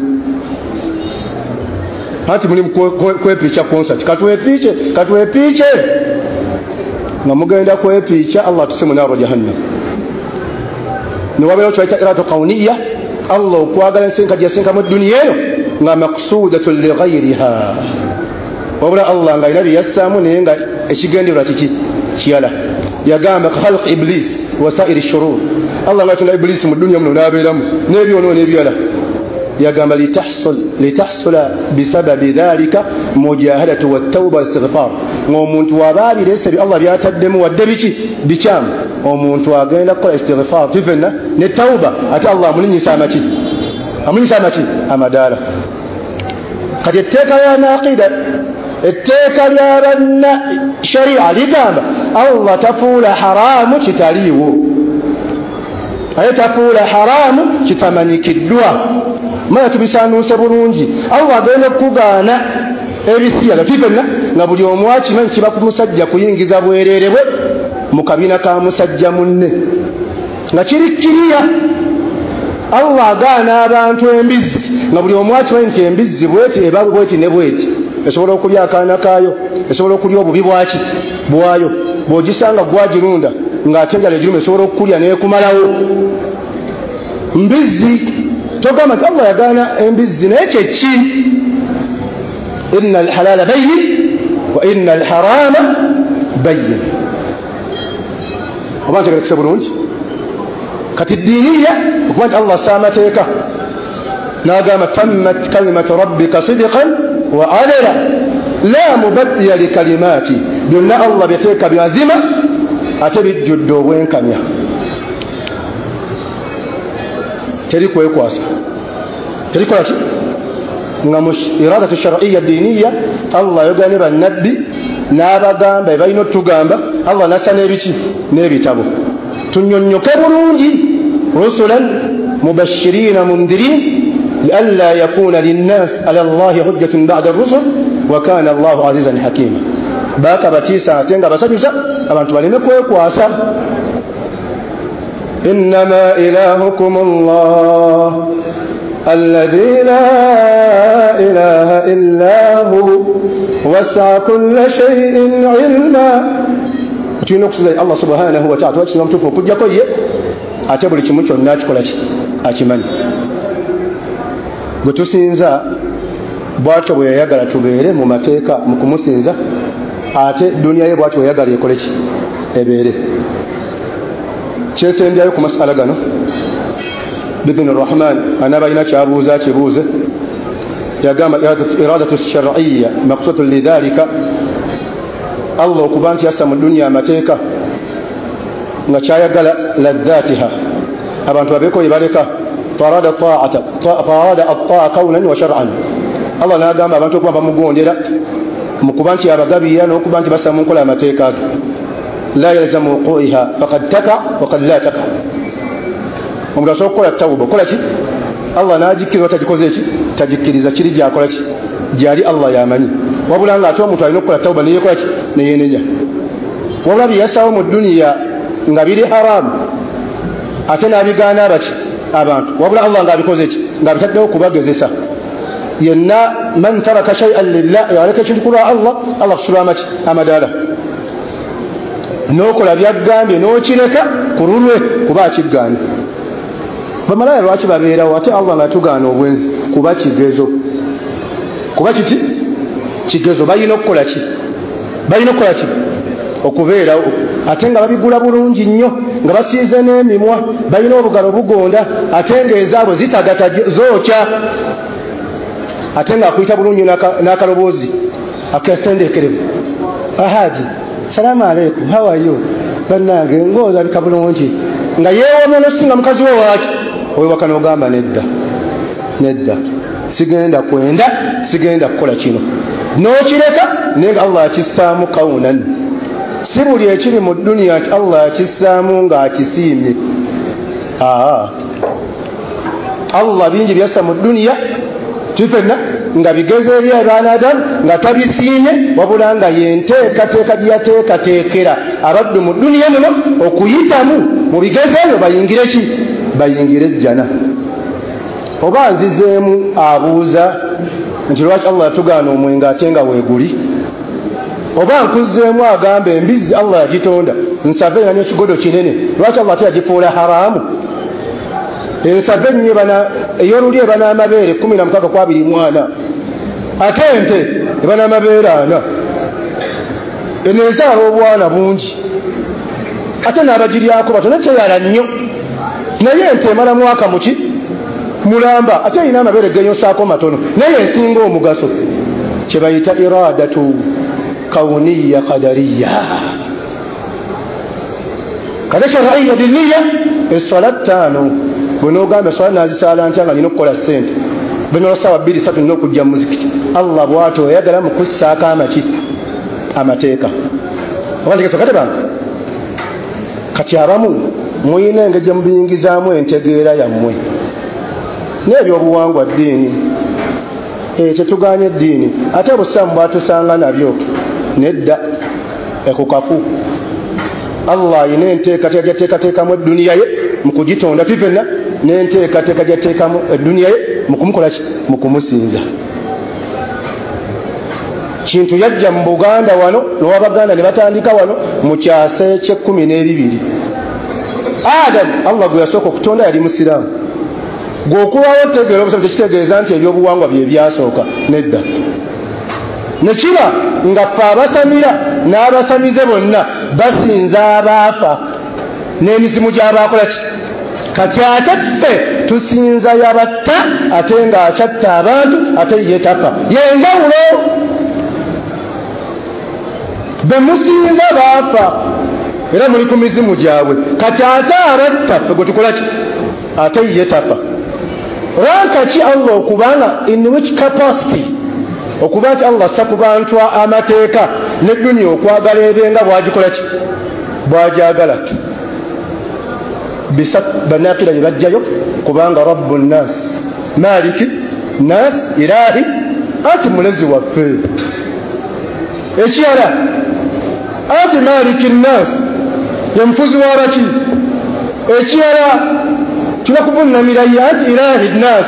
anti mulimu kwepiica concert katwepiice katwepiice nga mugenda kwepiica Allah tuse mu naaro jahannam. niwabeerawo kyaita iratu qawniya Allah okwagala ensenka gyasenka mu dduniya eno nga maqsudatun li ghayriha wabula Allah nga alina bye yassaamu naye nga ekigendererwa kiki kiyala. yagamba ka khalq iblis wa sairi shurur Allah nga atonda ibulisi mu dduniya muno n'abeeramu n'ebyonoono ebyala yagamba litahsul litahsula bisababi dhalika mujahadatu wattawba wastighfar. ng'omuntu waba abirese bi Allah byataddemu wadde biki bikyamu omuntu agenda kukola istighfar tifenna ne tawba ate Allah amulinyisa amaki amulinyisa amaki amadaala. kati etteeka lya naqida etteeka lya banna sharia ligamba Allah tafuula haramu kitaliiwo aye tafuula haramu kitamanyikiddwa maya tubisanuuse bulungi. Allah agenda kugaana ebisiyaga tifenna nga buli omu akimanyi kiba ku musajja kuyingiza bwereere bwe mu kabina ka musajja munne nga kirikkiriya. Allah agaana abantu embizzi nga buli omu akimanyi nti embizzi bweti eba bweti ne bweti esobola okulya akaana kaayo esobola okulya obubi bwaki bwayo bw'ogisanga gwagirunda ng'ate enjala egiruma esobola okukulya neekumalawo. mbizzi togamba nti Allah yagaana embizzi naye kyeki inna alhalala bayyin wa inna alharama bayyin. oba ntegerekese bulungi kati ddiiniya okuba nti Allah assa amateeka n'agamba tammat kalimatu rabbika sidqan wa adala la mubaddila likalimaati byonna Allah byateeka byazima ate bijjudde obwenkanya teri kwekwasa teri kola ki nga mu iradatu shar'iyya diniya Allah yogane bannabbi n'abagamba balina otugamba Allah nassa n'ebiki n'ebitabo tunyonnyoke bulungi rusulan mubashirina mundirin lialla yakuna linnas ala Allahi hujjatun ba'da ar-rusul wa kana Allahu azizan hakima baka batiisa ate nga basanyusa abantu baleme kwekwasa innama ilahukum Allah alladhi la ilaha illa hu wasi'a kulla shay'in ilma tulina okusuza Allah subhanahu wa ta'ala tuwakisinga mutuufu okujjako ye ate buli kimu kyonna akikola ki akimanyi bwe tusinza bwatyo bwe yayagala tubeere mu mateeka mu kumusinza ate duniya ye bwatyo yayagala ekole ki ebeere kyesembyayo ku masala gano bibin arrahman anaaba alina kyabuuza kibuuze yagamba iradatu shar'iyya maqsudun lidhalika Allah okuba nti yassa mu duniya amateeka nga kyayagala ladhatiha abantu babeeko yebaleka farada ta'ata farada at-ta'a qawlan wa shar'an Allah n'agamba abantu okuba bamugondera mu kuba nti abagabira n'okuba nti bassa mu nkola amateeka ge la yalzamu wuqu'iha faqad taka wa qad la taka omuntu asobola okukola tawuba okola ki Allah n'ajikkiriza tagikoze ki tajikkiriza kiri gyakola ki gyali Allah yamanyi wabula nga ate omuntu alina okukola tawuba neyekola ki neyenenya wabula byeyasawo mu duniya nga biri haramu ate n'abigaana abaki abantu wabula Allah ng'abikoze ki ng'abitaddewo kubagezesa yenna man taraka shay'an lillah yaleka ekintu kulwa Allah Allah kusulaama ki amadaala n'okola byaggambye n'okireka ku lulwe kuba akiggaana bamalaya lwaki babeerawo ate Allah ng'atugaana obwenzi kuba kigezo kuba kiti kigezo balina okukola ki balina okukola ki okubeerawo ate nga babigula bulungi nnyo nga basiize n'emimwa balina obugalo bugonda ate ng'ezaabwe zitagata zookya ate nga akuyita bulungi n'akaloboozi akesendekerevu ahaji salaamu aleikum how are you bannange ng'olabika bulungi nga yeewoma nosinga mukazi wo waaki owewaka n'ogamba nedda nedda sigenda kwenda sigenda kukola kino n'okireka naye nga Allah akissaamu kawunan si buli ekiri mu duniya nti Allah akissaamu ng'akisiimye aa Allah bingi byassa mu duniya tufenna nga bigeze eri abaanadamu nga tabisiimye wabula nga yenteekateeka gyeyateekateekera abaddu mu duniya muno okuyitamu mu bigeze ebyo bayingire ki bayingire ejjana oba nzizeemu abuuza nti lwaki Allah yatugaana omwenge ate nga weeguli oba nkuzzeemu agamba embizzi Allah yagitonda nsave nga n'ekigodo kinene lwaki Allah ate yagifuula haraamu ensave ennyo ey'oluli eba n'amabeere kumi na mukaaga ku abiri mwana ate ente eba n'amabeere ana eno ezaala obwana bungi ate n'abagiryako batono teyala nnyo naye ente emala mwaka muki mulamba ate erina amabeere geyosaako matono naye ensinga omugaso kye bayita iradatu kauniya qadariya kale shar'iyya diniya eswala ttaano bw'onoogamba eswala nazisaala ntya nga nina okukola ssente bino ssaawa bbiri ssatu nina okujja mu muzikiti Allah bw'atyo oyagala mu kussaako amaki amateeka abantegesa kate bange kati abamu muyina engeri gye mubiyingizaamu entegeera yammwe n'ebyobuwangwa ddiini tetuganye eddiini ate obusaamu bwatusanga nabyo nedda ekukafu Allah ayina enteekateeka gyateekateekamu edduniya ye mu kugitonda tufenna n'enteekateeka gyateekamu edduniya ye mu kumukola ki mu kumusinza kintu yajja mu Buganda wano n'owabaganda ne batandika wano mu kyasa eky'ekkumi n'ebibiri Adamu Allah gwe yasooka okutonda yali musiraamu gwokubawo otegeera obusabu tekitegeeza nti ebyobuwangwa bye byasooka nedda nekiba nga ffe abasamira n'abasamize bonna basinza abaafa n'emizimu gy'abaakola ki kati ate ffe tusinza yabatta ate ng'akyatta abantu ate ye tafa yenjawulo be musinza baafa era muli ku mizimu gyabwe kati ate abatta gwe tukola ki ate ye tafa ranka ki Allah okubanga in which capacity okuba nti Allah assa ku bantu amateeka ne dunia okwagala ebenga bwagikola ki bwajagala bisat banakira bajjayo kubanga rabbu nnas maliki nnas ilahi ati mulezi waffe ekirala ati maliki nnas ye mufuzi w'abaki ekirala tunakuvunamira ye ati ilahi nnas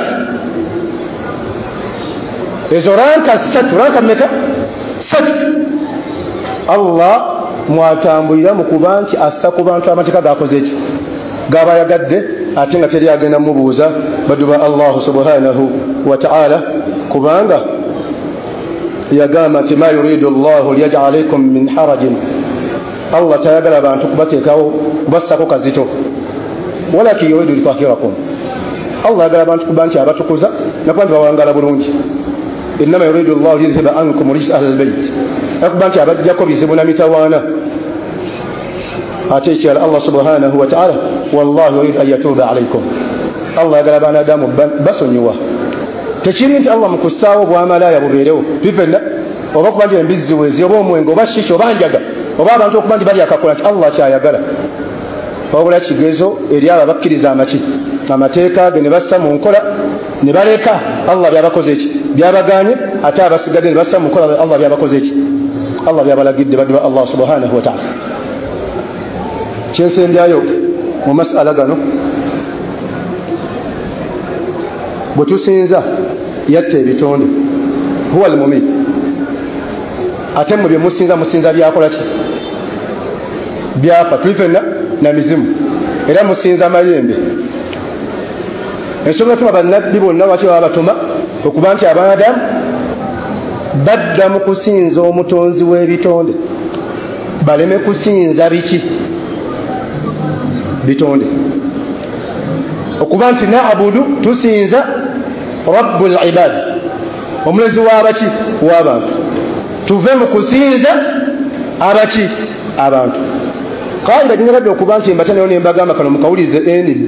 ezo ranka ssatu ranka mmeka ssatu Allah mwatambulira mu kuba nti assa ku bantu amateeka gakoze eki gabayagadde ate nga teri agenda mubuuza baduba Allah subhanahu wa ta'ala kubanga yagamba nti ma yuridu Allah liyaj'ala alaykum min harajin Allah tayagala abantu kubateekawo kubassako kazito walakin yuridu litahhirakum Allah yagala abantu kuba nti abatukuza nakuba nti bawangala bulungi innama yuridu Allah liyudhhiba ankum rijsa ahli albayt nakuba nti abajjako bizibu na mitawaana ate ekirala Allah subhanahu wa ta'ala wallahu yuridu an yatuba alaykum Allah yagala banadamu basonyiwa tekiri nti Allah mukusaawo bw'amalaya bubeerewo bifenna oba kuba nti embizzi wezi oba omwengo oba shisha oba njaga oba abantu okuba nti bali akakola nti Allah kyayagala wabula kigezo eri abo abakkiriza amaki amateeka ge ne bassa mu nkola ne baleka Allah byabakoze eki byabaganye ate abasigadde ne bassa mu nkola Allah byabakoze eki Allah byabalagidde baddu Allah subhanahu wa ta'ala kyensembyayo mu masala gano bwe tusinza yatta ebitonde huwa almumit ate mu bye musinza musinza byakola ki byafa tuli fenna na mizimu era musinza mayembe ensonga tuma bannabbi bonna waki baba batuma okuba nti abanadamu badda mu kusinza omutonzi w'ebitonde baleme kusinza biki bitonde okuba nti naabudu tusinza rabbul ibad omulezi w'abaki w'abantu tuve mu kusinza abaki abantu kaida ginyagadde okuba nti embata nayo nembagamba kano mukawulize N B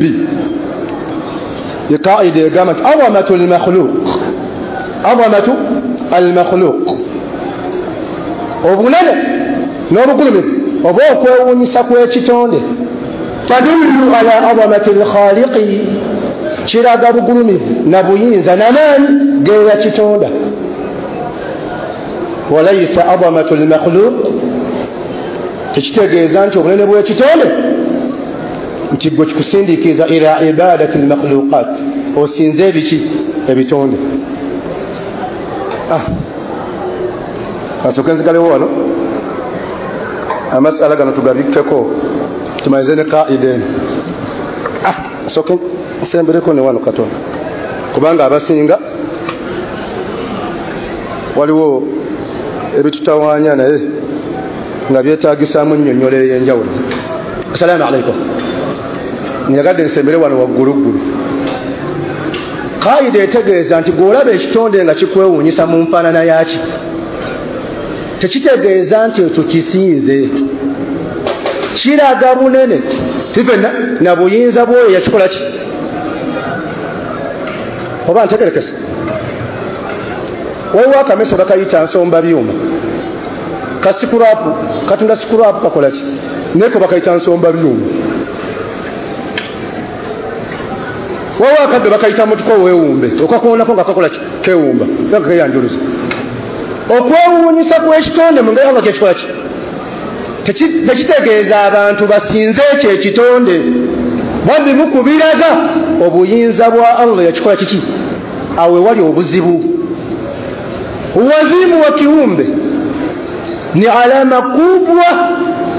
ye kaida egamba nti awamatu almakhluq awamatu almakhluq obunene n'obugulumivu oba okwewuunyisa kw'ekitonde tadullu ala awamati alkhaliqi kiraga bugulumivu na buyinza n'amaanyi geya kitonda walayisa awamatu almakhluq tekitegeeza nti obunene bw'ekitonde nti gwe kikusindiikiza ila ibadati almakhluqat osinze ebiki ebitonde ah kasooke nzigalewo wano amasala gano tugabikkeko tumalize ne kaida eno ah kasooke nsembereko ne wano katono kubanga abasinga waliwo ebitutawaanya naye nga byetaagisaamu nnyonnyola ey'enjawulo. Assalaamu alaykum. Nyagadde nsembere wano wagguluggulu. Kaida etegeeza nti gw'olaba ekitonde nga kikwewuunyisa mu nfaanana yaki tekitegeeza nti tukisinze, kiraga bunene tifenna na buyinza bw'oyo yakikola ki oba ntegerekese. Waliwo akameso bakayita nsomba byuma kasikurapu katunda sikurapu kakola ki neko bakayita nsomba byuma. Waliwo akadde bakayita mutuko weewumbe okakoonako nga kakola ki kewumba nga keyanjuluza. Okwewuunyisa kw'ekitonde mu ngeri Allah kyekikola ki tekitegeeza abantu basinze ekyo ekitonde wabbi mukubiraga obuyinza bwa Allah yakikola kiki awe wali obuzibu. Uwazimu wa kiumbe ni alama kubwa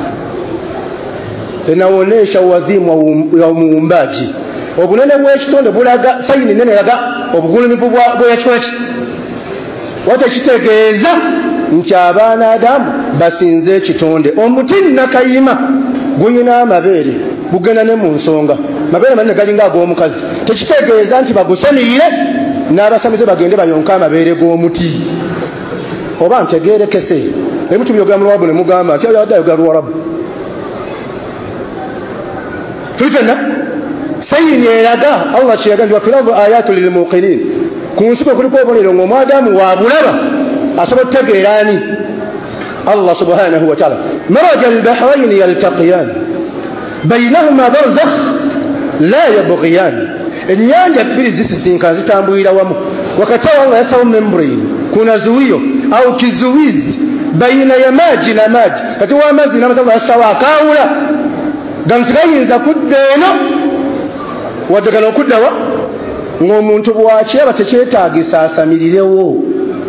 inaonyesha uwazimu wa muumbaji. Obunene bw'ekitonde bulaga sayini nene laga obugulumivu bwa yakikola ki wata kitegeeza nti abaana Adamu basinze ekitonde. Omuti nakayima guyina amabeere bugenda ne mu nsonga mabeere manene galinga ag'omukazi tekitegeeza nti bagusaniire n'abasamize bagende bayonka amabeere g'omuti oba ntegeerekese ebitu byogera mu Lwabu ne mugamba nti ayadde ayogera Lwarabu tulifena sayini eraga Allah kyeyaga ndi wafilamu ayatu lilmuqinin ku nsuko kuliko obonero ng'omwadamu wabulaba asobola okutegeera ani Allah subhanahu wa ta'ala maraja albahrayn yaltaqiyan baynahuma barzakh la yabghiyan ennyanja bbiri zisisinkana zitambulira wamu wakati awo Allah yasawo membrane kuna zuwiyo au kizuwizi baina ya maji na maji kati wa mazi na mazi yasawo akawula gamsigayinza kudda eno wadagala okudda wa ng'omuntu bw'akyeba tekyetaagisa asamirirewo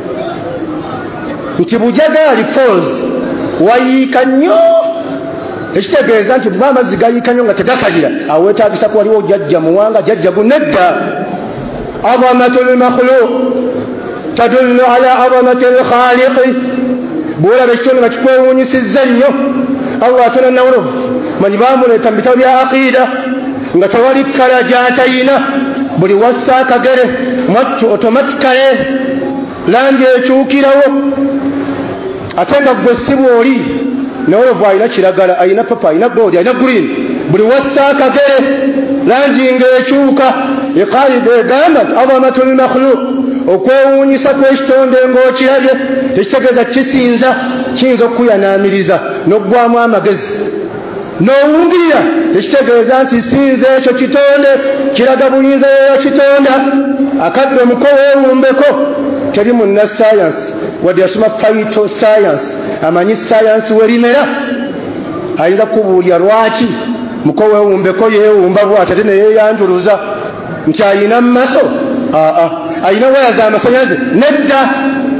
nti Bujagali Falls wayiika nnyo ekitegeeza nti bwe amazzi gayiika nnyo nga tegakalira awo weetaagisa ku waliwo jjajja muwanga jjajja gunedda azamatul makhluq tadullu ala azamatil khaliqi bw'olaba ekitonde nga kikwewuunyisizza nnyo Allah atona nawolovu manyi baamuleeta mu bitabo bya aqiida nga tewali kkala gy'atayina buli wassa akagere mwattu automatically langi ekyukirawo ate nga gwe si bw'oli nawolovu alina kiragala alina papa alina gold alina green buli wassa akagere langi ng'ekyuka iqaida egamba nti azamatul makhluq okwewuunyisa kw'ekitonde ng'okirabye tekitegeeza kisinza kiyinza okukuyanaamiriza n'oggwamu amagezi n'owungirira tekitegeeza nti sinza ekyo kitonde kiraga buyinza yeyo kitonda akadde omuko weewumbeko teri munna science wadde yasoma phyto science amanyi science werimera ayinza kubuulya lwaki muko weewumbeko yeewumba bw'ati ate neyeeyanjuluza nti ayina mu maso aa ayina waya za amasanyalaze nedda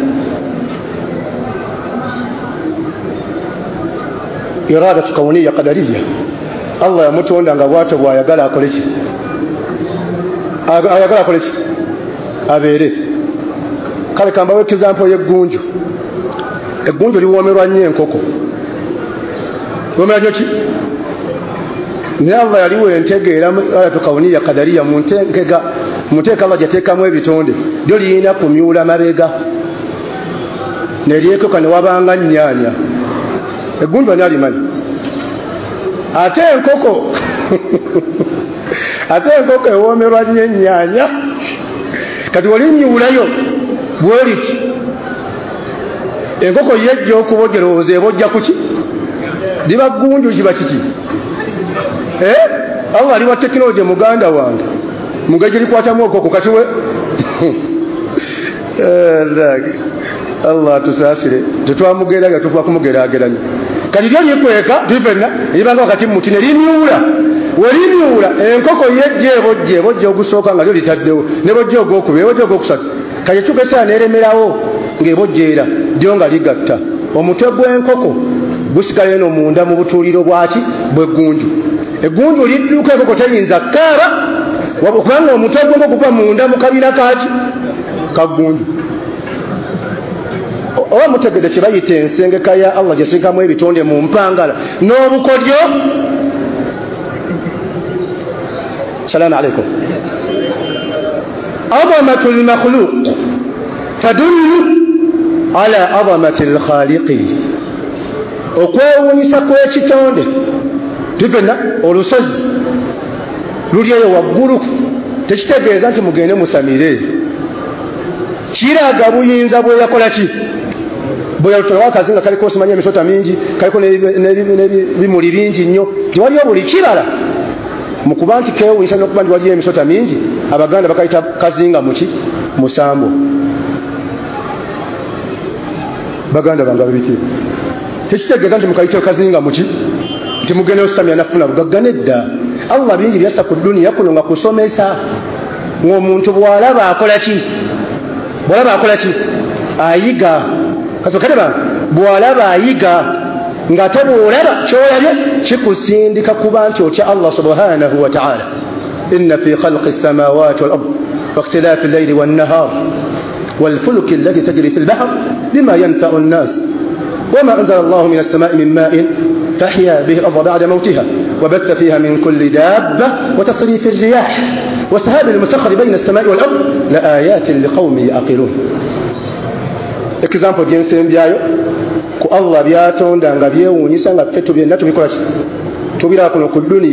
iradatu kauniya qadariya Allah yamutonda nga bwato bwayagala akole ki ayagala akole ki abeere kale kambawo example y'eggunju eggunju liwomerwa nnyo enkoko liwomerwa nnyo ki naye Allah yaliwo entegeera iradatu kauniya qadariya mu ntenkega mu nteeka Allah gyateekamu ebitonde lyo liyina kumyula mabega neryekoka ne wabanga nnyaanya eggunju ani alimanyi ate enkoko ate enkoko ewoomerwa nnyo ennyaanya kati walimyulayo bwoliti enkoko yejja okubojja lowooza ebojja kuki liba ggunju kiba kiki eh Allah ali wa tekinologi muganda wange mugaje likwatamu okoko kati we Allah tusasire tetwamugeraga tuva kumugerageranya kati lyo likweka tufenna libanga wakati muti ne limyula welimyula enkoko yejje ebojje ebojje ogusooka nga lyo litaddewo ne bojje ogwokubiri ebojje ogwokusatu kati tukesa neeremerawo ng'ebojjeera lyo nga ligatta omutwe gw'enkoko gusigala eno munda mu butuuliro bwaki bw'eggunju eggunju lidduka enkoko teyinza kaaba kubanga omutwe gw'enkoko guba munda mu kabina kaki kaggunju oba mutegedde kye bayita ensengeka ya Allah gyesinkamu ebitonde mu mpangala n'obukodyo. Salaamu alaikum. Azamatul makhluq tadullu ala azamatil khaliqi. Okwewuunyisa kw'ekitonde tufenna olusozi luli eyo waggulu tekitegeeza nti mugende musamire kiraga buyinza bwe yakola ki bwe yalutolawo akazi nga kaliko osimanya emisota mingi kaliko n'ebimuli bingi nnyo tiwaliyo buli kirala mu kuba nti keewuunyisa n'okuba nti waliyo emisota mingi abaganda bakayita kazinga muki musambo baganda bange babiti tekitegeeza nti mukayita kazinga muki nti mugende osamya nafuna bugagga nedda Allah bingi byassa ku duniya kuno nga kusomesa ng'omuntu bw'alaba akola ki bw'alaba akola ki ayiga kasokere ba bw'alaba ayiga ng'ate bw'olaba ky'olabye kikusindika kuba nti otya Allah subhanahu wa ta'ala. Inna fi khalqi as-samawati wal ard wa ikhtilafi al-layli wan nahar wal fulki allati tajri fi al-bahr bima yanfa'u an-nas وما أنزل الله من السماء من ماء فأحيا به الأرض بعد موتها وبث فيها من كل دابة وتصريف الرياح والسحاب المسخر بين السماء والأرض لآيات لقوم يعقلون. example jensen byayo ku Allah byatonda nga byewuunyisa nga ffe tubyenna tubikola ki tubira kuno ku duniya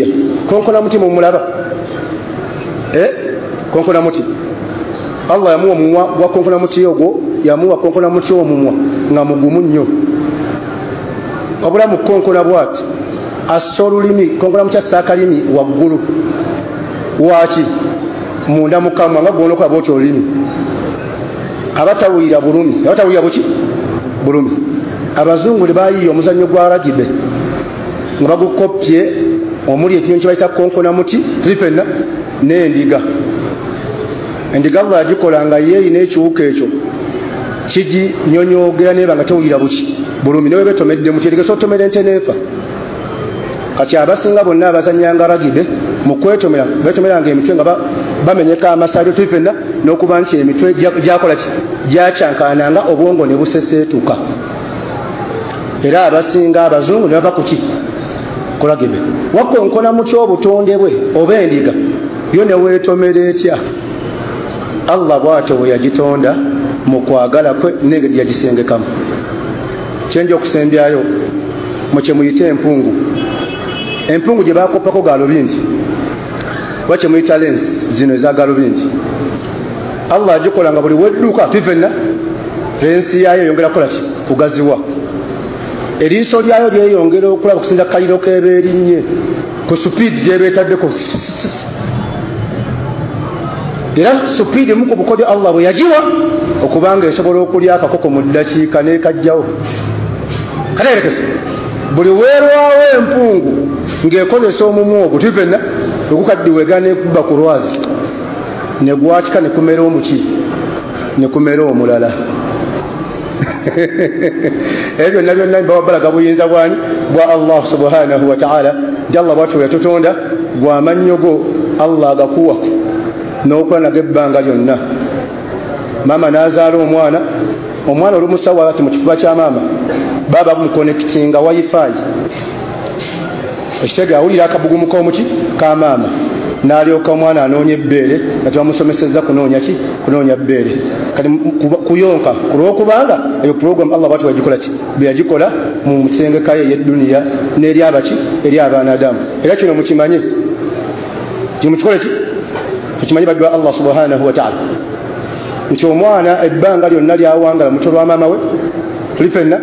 konkona muti mumulaba eh konkona muti Allah yamuwa omumwa gwa konkona muti ogwo yamuwa konkona muti omumwa nga mugumu nnyo wabula mu konkona bwati asolulimi konkona muti asakalimi waggulu waki munda mukamwa nga gwono kwa boti olulimi abatawulira bulumi abatawulira buki bulumi abazungu bayiyo omuzannyo gwa ragibe nga bagukopye omuli ekintu kye bayita konkona muti trifenna n'endiga endiga Allah agikola nga yeeyi n'ekiwuka ekyo kigi nyonyogera neba nga tewulira buki bulumi newe betomedde muti endiga sotomera ente neefa kati abasinga bonna abazannyanga ragibe mu kwetomera betomeranga emitwe nga bamenyeka amasalyo trifenna n'okuba nti emitwe gyakola ki gyacyankananga obwongo ne buseseetuka era abasinga abazungu ne bava ku ki kulagibe wakonkona mu kyobutonde bwe oba endiga yo ne weetomera etya Allah bw'atyo bwe yagitonda mu kwagala kwe nenge gye yagisengekamu kyenja okusembyayo mu kye muyita empungu empungu gye bakoppako galubindi oba kye muyita lens zino eza galubindi Allah agikola nga buli wedduka tifenna lensi yayo yongera kukola ki kugaziwa eriiso lyayo lyeyongera okulaba okusinda kaliro keeba erinnye ku supiidi gyebeetaddeko era supiidi mu ku bukodyo Allah bwe yagiwa okubanga esobola okulya akakoko mu ddakiika n'ekajjawo kaleerekese buli weerwawo empungu ng'ekozesa omumwa ogwo tifenna ogukaddiwega n'ekubba ku lwazi ne gwakika ne kumera omuki ne kumera omulala ebyo byonna byonna balaga buyinza bwani bwa Allah subhanahu wa ta'ala jalla bwatu yatutonda gwa mannyogo Allah agakuwa n'okola nago ebbanga lyonna maama n'azaala omwana omwana olumusawa ati mu kifuba kya maama baba bumuconnectinga wifi ekitega awulira akabugumu k'omuki ka maama n'alyoka omwana anoonya ebbeere nga tebamusomesezza kunoonya ki kunoonya bbeere kati kuyonka kulwokubanga eyo program Allah bwatu wagikola ki bwe yagikola mu nsengeka ye ey'edduniya n'eri abaki eri abaanadamu era kino mukimanye kimukikole ki tukimanyi baddu Allah subhanahu wa ta'ala nti omwana ebbanga lyonna lyawangala muto lwa maama we tulifenna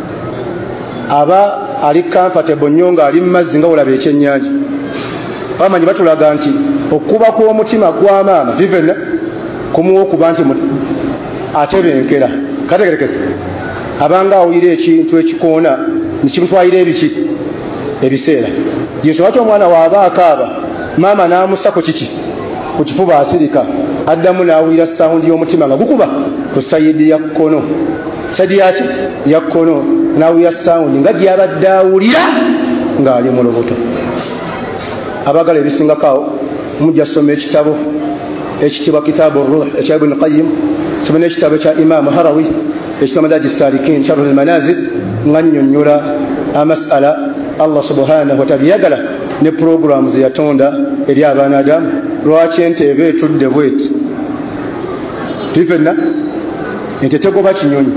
aba ali comfortable nnyo nga ali mu mazzi nga olaba ekyennyanja bamanyi batulaga nti okuba kw'omutima gwa maama tifenna kumuwa okuba nti atebenkera kategerekese abanga awulira ekintu ekikoona nekimutwalira ebiki ebiseera yesu wati omwana waaba akaaba maama n'amusako kiki ku kifuba asirika addamu n'awulira sawundi y'omutima nga gukuba ku sayidi ya kkono sayidi yaki ya kkono n'awulira sawundi nga gy'abadde awulira ng'ali mu lubuto abagala ebisingakaawo mujja ssoma ekitabo ekitibwa kitaabu ruh ekya Ibn Qayyim some n'ekitabo ekya Imam Harawi ekitwa Madaji Salikin Sharh al-Manazil nga nnyonnyola amasala Allah subhanahu wa ta'ala yagala ne programs yatonda eri abaanadamu lwaki ente eba etudde bweti tifenna ente tegoba kinyonyi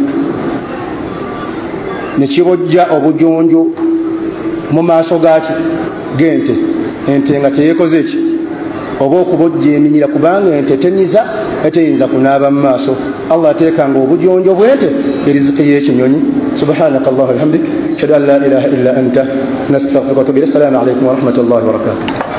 nekibojja obujonjo mu maaso gaki gente ente nga teyekoze eki oba okubojja eminyira kubanga ente tenyiza eteyinza kunaaba mu maaso Allah ateekanga obujonjo bw'ente eriziki y'ekinyonyi subhanaka Allahu bihamdik ashhadu an la ilaha illa anta nastaghfiruka wa atubu ilayk. Assalamu alaykum wa rahmatullahi wa barakatuh.